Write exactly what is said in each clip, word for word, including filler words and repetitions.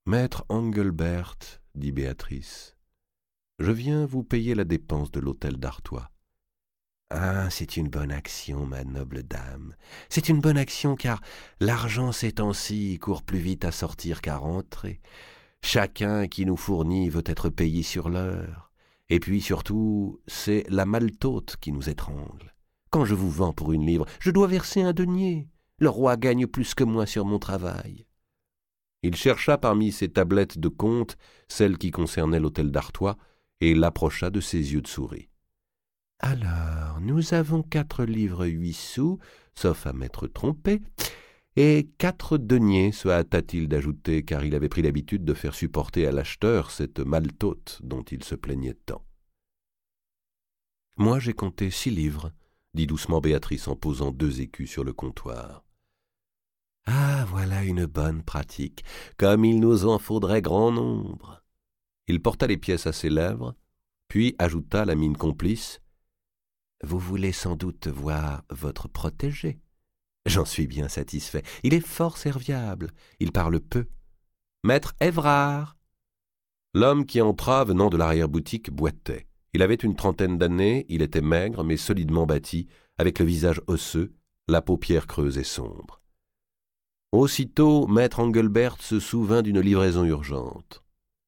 Maître Engelbert, dit Béatrice, je viens vous payer la dépense de l'hôtel d'Artois. Ah, c'est une bonne action, ma noble dame. C'est une bonne action, car l'argent ces temps-ci court plus vite à sortir qu'à rentrer. Chacun qui nous fournit veut être payé sur l'heure. Et puis, surtout, c'est la maltôte qui nous étrangle. Quand je vous vends pour une livre, je dois verser un denier. Le roi gagne plus que moi sur mon travail. Il chercha parmi ses tablettes de compte celle qui concernait l'hôtel d'Artois et l'approcha de ses yeux de souris. « Alors, nous avons quatre livres huit sous, sauf à m'être trompé, et quatre deniers, se hâta-t-il d'ajouter, car il avait pris l'habitude de faire supporter à l'acheteur cette maltôte dont il se plaignait tant. « Moi, j'ai compté six livres, » dit doucement Béatrice en posant deux écus sur le comptoir. « Ah, voilà une bonne pratique, comme il nous en faudrait grand nombre. » Il porta les pièces à ses lèvres, puis ajouta la mine complice. « Vous voulez sans doute voir votre protégé. J'en suis bien satisfait. Il est fort serviable. Il parle peu. Maître Évrard !» L'homme qui entra, venant de l'arrière-boutique, boitait. Il avait une trentaine d'années, il était maigre, mais solidement bâti, avec le visage osseux, la paupière creuse et sombre. Aussitôt, maître Engelbert se souvint d'une livraison urgente.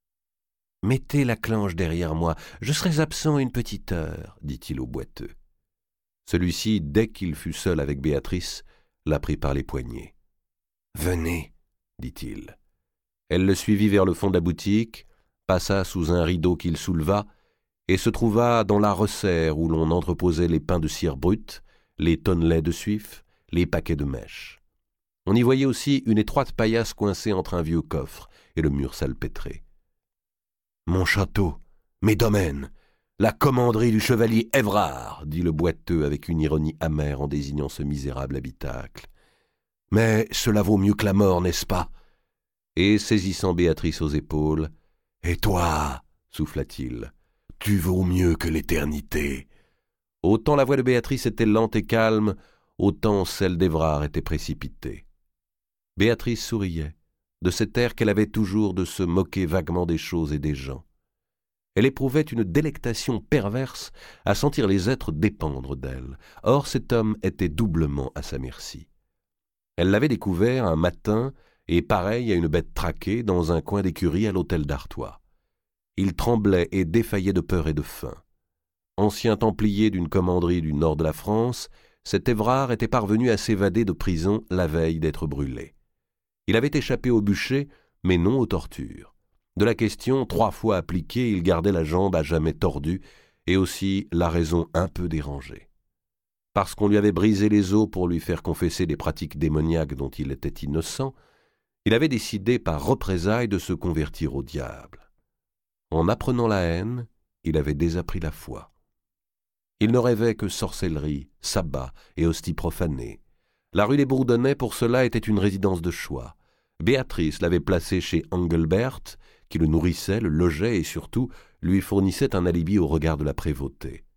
« Mettez la clenche derrière moi, je serai absent une petite heure, » dit-il au boiteux. Celui-ci, dès qu'il fut seul avec Béatrice, la prit par les poignets. « Venez, » dit-il. Elle le suivit vers le fond de la boutique, passa sous un rideau qu'il souleva, et se trouva dans la resserre où l'on entreposait les pains de cire brute, les tonnelets de suif, les paquets de mèches. On y voyait aussi une étroite paillasse coincée entre un vieux coffre et le mur salpêtré. « Mon château, mes domaines, la commanderie du chevalier Évrard, dit le boiteux avec une ironie amère en désignant ce misérable habitacle. « Mais cela vaut mieux que la mort, n'est-ce pas ?» Et saisissant Béatrice aux épaules, « Et toi, souffla-t-il, tu vaux mieux que l'éternité. » Autant la voix de Béatrice était lente et calme, autant celle d'Évrard était précipitée. Béatrice souriait, de cet air qu'elle avait toujours de se moquer vaguement des choses et des gens. Elle éprouvait une délectation perverse à sentir les êtres dépendre d'elle. Or cet homme était doublement à sa merci. Elle l'avait découvert un matin, et pareil à une bête traquée, dans un coin d'écurie à l'hôtel d'Artois. Il tremblait et défaillait de peur et de faim. Ancien templier d'une commanderie du nord de la France, cet Évrard était parvenu à s'évader de prison la veille d'être brûlé. Il avait échappé au bûcher, mais non aux tortures. De la question trois fois appliquée, il gardait la jambe à jamais tordue et aussi la raison un peu dérangée. Parce qu'on lui avait brisé les os pour lui faire confesser des pratiques démoniaques dont il était innocent, il avait décidé par représailles de se convertir au diable. En apprenant la haine, il avait désappris la foi. Il ne rêvait que sorcellerie, sabbat et hosties profanées. La rue des Bourdonnais, pour cela, était une résidence de choix. Béatrice l'avait placé chez Engelbert, qui le nourrissait, le logeait et surtout lui fournissait un alibi au regard de la prévôté.